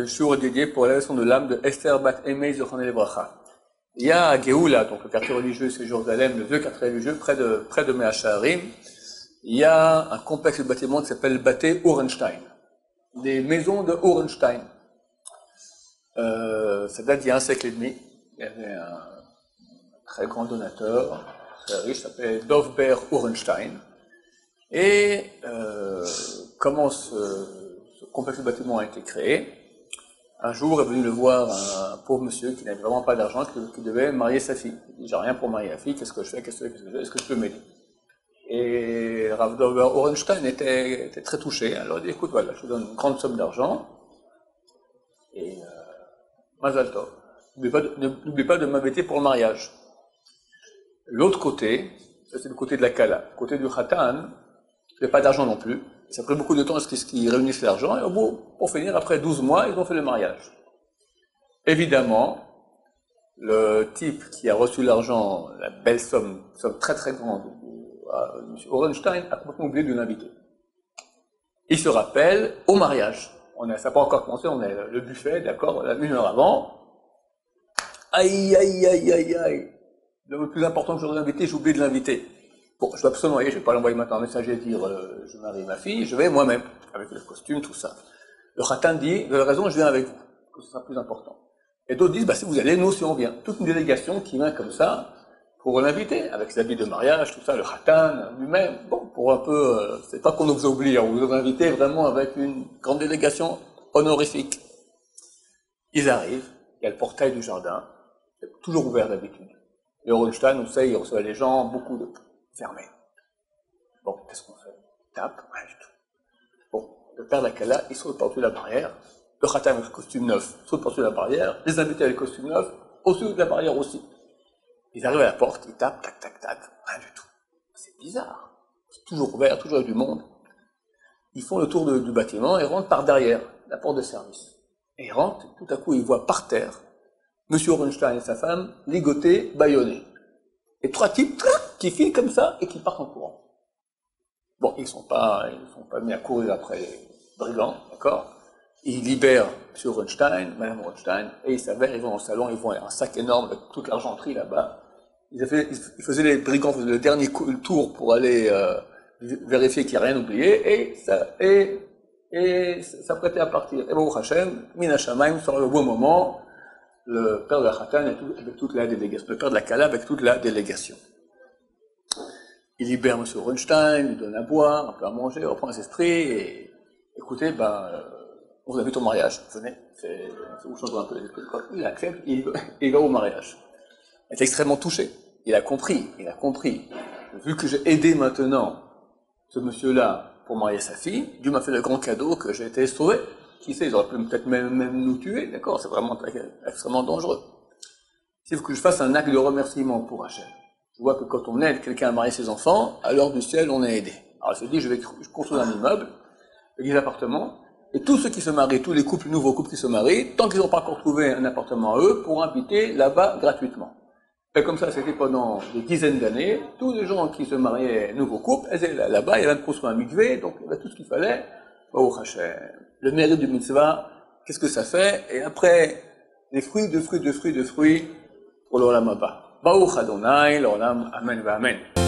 Le jour est dédié pour la leçon de l'âme de Esther Bat Emei Zochane Lebracha. Il y a à Géoula, donc le quartier religieux, c'est Jérusalem, le vieux quartier religieux, près de Mea Shearim. Il y a un complexe de bâtiments qui s'appelle Baté Orenstein. Des maisons de Orenstein. Ça date d'il y a un siècle et demi. Il y avait un très grand donateur, très riche, qui s'appelait Dovber Orenstein. Et comment ce complexe de bâtiments a été créé? Un jour est venu le voir un pauvre monsieur qui n'avait vraiment pas d'argent, qui devait marier sa fille. Il dit, j'ai rien pour marier la fille, qu'est-ce que je fais, est-ce que je peux m'aider? Et Rav Dovber Orenstein était très touché. Alors il dit, écoute, voilà, je te donne une grande somme d'argent, et Mazal Tov, n'oublie pas de m'inviter pour le mariage. L'autre côté, ça c'est le côté de la Kala, le côté du Khatan, il n'y avait pas d'argent non plus. Ça a pris beaucoup de temps à ce qu'ils réunissent l'argent, et au bout, pour finir, après 12 mois, ils ont fait le mariage. Évidemment, le type qui a reçu l'argent, la belle somme très très grande, M. Orenstein a complètement oublié de l'inviter. Il se rappelle au mariage. Ça n'a pas encore commencé, on a le buffet, d'accord, 1 heure avant. Aïe, aïe, aïe, aïe, aïe. Le plus important que j'aurais invité, j'ai oublié de l'inviter. Bon, je vais absolument y aller, je vais pas l'envoyer maintenant un messager et dire je marie ma fille, je vais moi-même, avec le costume, tout ça. Le Khatan dit, vous avez raison, je viens avec vous, que ce sera plus important. Et d'autres disent, si vous allez, nous aussi on vient. Toute une délégation qui vient comme ça, pour l'inviter, avec ses habits de mariage, tout ça, le Khatan lui-même, bon, pour un peu, c'est pas qu'on nous oublie, on vous a invité vraiment avec une grande délégation honorifique. Ils arrivent, il y a le portail du jardin, c'est toujours ouvert d'habitude. Et Orenstein, on sait, il reçoit les gens, beaucoup de fermé. Bon, qu'est-ce qu'on fait? Tape, rien du tout. Bon, le père d'Akala, il saute par-dessus la barrière, le Khatan avec le costume neuf saute par-dessus la barrière, les invités avec le costume neuf, au-dessus de la barrière aussi. Ils arrivent à la porte, ils tapent, tac, tac, tac, rien du tout. C'est bizarre. C'est toujours ouvert, toujours avec du monde. Ils font le tour du bâtiment et rentrent par derrière, la porte de service. Et ils rentrent, tout à coup, ils voient par terre M. Orenstein et sa femme ligotés, bâillonnés. Et 3 types qui filent comme ça et qui partent en courant. Bon, ils sont pas mis à courir après les brigands, d'accord? Ils libèrent M. Orenstein, Mme Orenstein, et ils s'avèrent, ils vont au salon, ils vont à un sac énorme avec toute l'argenterie là-bas. Les brigands faisaient le dernier tour pour aller vérifier qu'il n'y a rien oublié, et s'apprêtaient à partir. Et Baruch Hashem, Min Hashamayim, sur le bon moment, le père de la Khatan avec toute la délégation, le père de la Kala avec toute la délégation. Il libère M. Orenstein, il donne à boire, un peu à manger, il reprend les esprits, et écoutez, on vous invite au mariage, venez, vous changez un peu les esprits. Il accepte, il va au mariage. Il est extrêmement touché, il a compris. Vu que j'ai aidé maintenant ce monsieur-là pour marier sa fille, Dieu m'a fait le grand cadeau que j'ai été sauvé. Qui sait, ils auraient pu peut-être même nous tuer, d'accord? C'est vraiment extrêmement dangereux. Il faut que je fasse un acte de remerciement pour Hachem. Je vois que quand on aide quelqu'un à marier ses enfants, à l'heure du ciel, on est aidé. Alors, il se dit, je vais construire un immeuble, 10 appartements, et tous ceux qui se marient, tous les nouveaux couples qui se marient, tant qu'ils n'ont pas encore trouvé un appartement à eux, pourront habiter là-bas gratuitement. Et comme ça, c'était pendant des dizaines d'années, tous les gens qui se mariaient, nouveaux couples, ils étaient là-bas, il y avait construire un mikvé, donc il y avait tout ce qu'il fallait. Oh Hachem. Le mérite du mitzvah, qu'est-ce que ça fait? Et après, les fruits pour l'Olam Haba. Baruch Adonai, l'Olam, Amen, Amen.